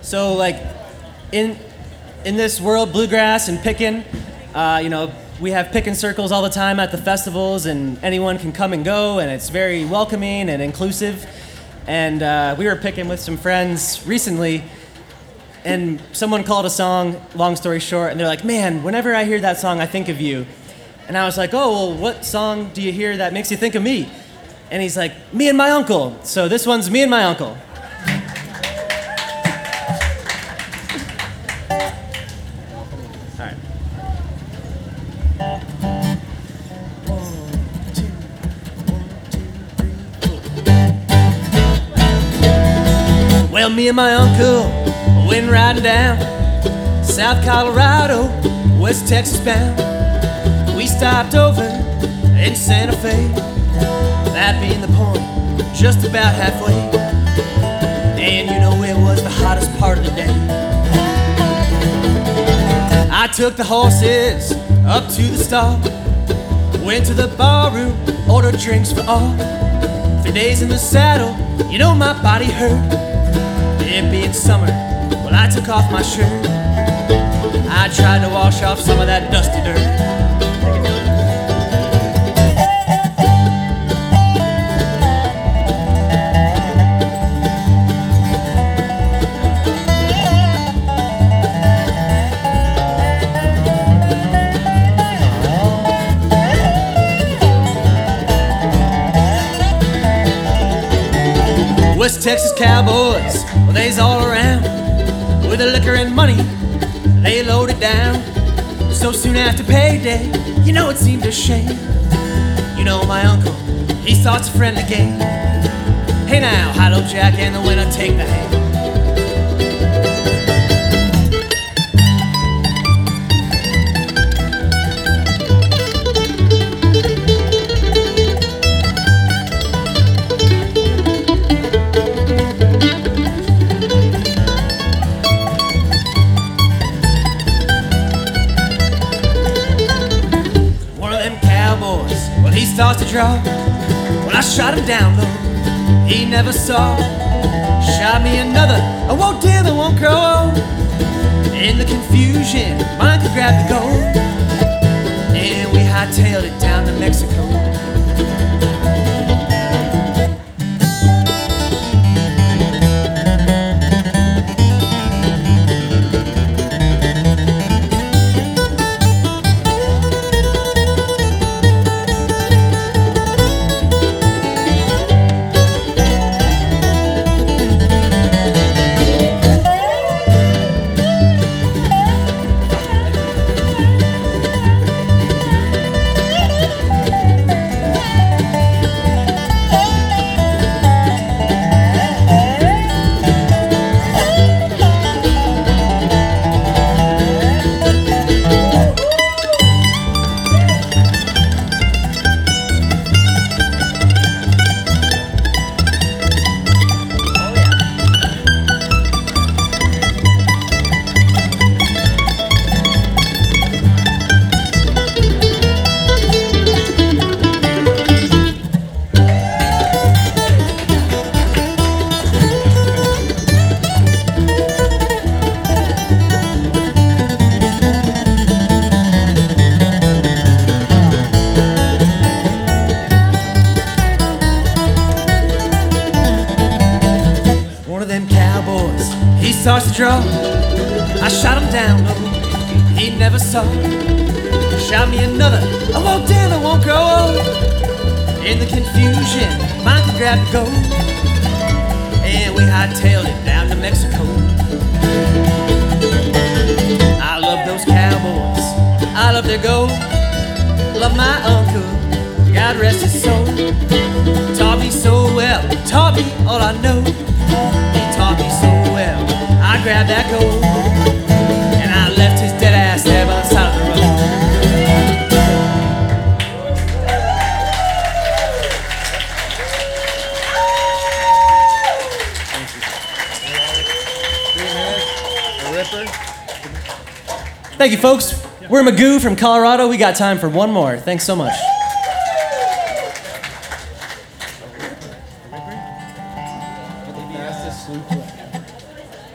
So like, in this world, bluegrass and pickin', we have pickin' circles all the time at the festivals, and anyone can come and go, and it's very welcoming and inclusive. And we were picking with some friends recently, and someone called a song, long story short, and they're like, man, whenever I hear that song, I think of you. And I was like, oh, well, what song do you hear that makes you think of me? And he's like, me and my uncle. So this one's Me and My Uncle. All right. Well, me and my uncle went riding down South Colorado, West Texas bound. We stopped over in Santa Fe, that being the point, just about halfway. And you know it was the hottest part of the day. I took the horses up to the stall, went to the bar room, ordered drinks for all. 3 days in the saddle, you know my body hurt. It being summer, well, I took off my shirt. I tried to wash off some of that dusty dirt. West Texas cowboys, well, they's all around. With the liquor and money, they loaded down. So soon after payday, you know it seemed a shame. You know my uncle, he starts a friendly game. Hey now, Hollow Jack and the winner take the hand. Well, he starts to draw. Well, I shot him down low, he never saw. Shot me another, I won't dare, I won't grow. In the confusion, mine could grab the gold, and we hightailed it down to Mexico. He starts to draw. I shot him down low, he never saw. Shot me another, I won't dare, I won't go. In the confusion, mine could grab the gold, and we hightailed it down to Mexico. I love those cowboys, I love their gold. Love my uncle, God rest his soul. Taught me so well, taught me all I know. He taught me so well, I grabbed that gold, and I left his dead ass there by the side of the road. Thank you, folks. We're Magoo from Colorado. We got time for one more. Thanks so much.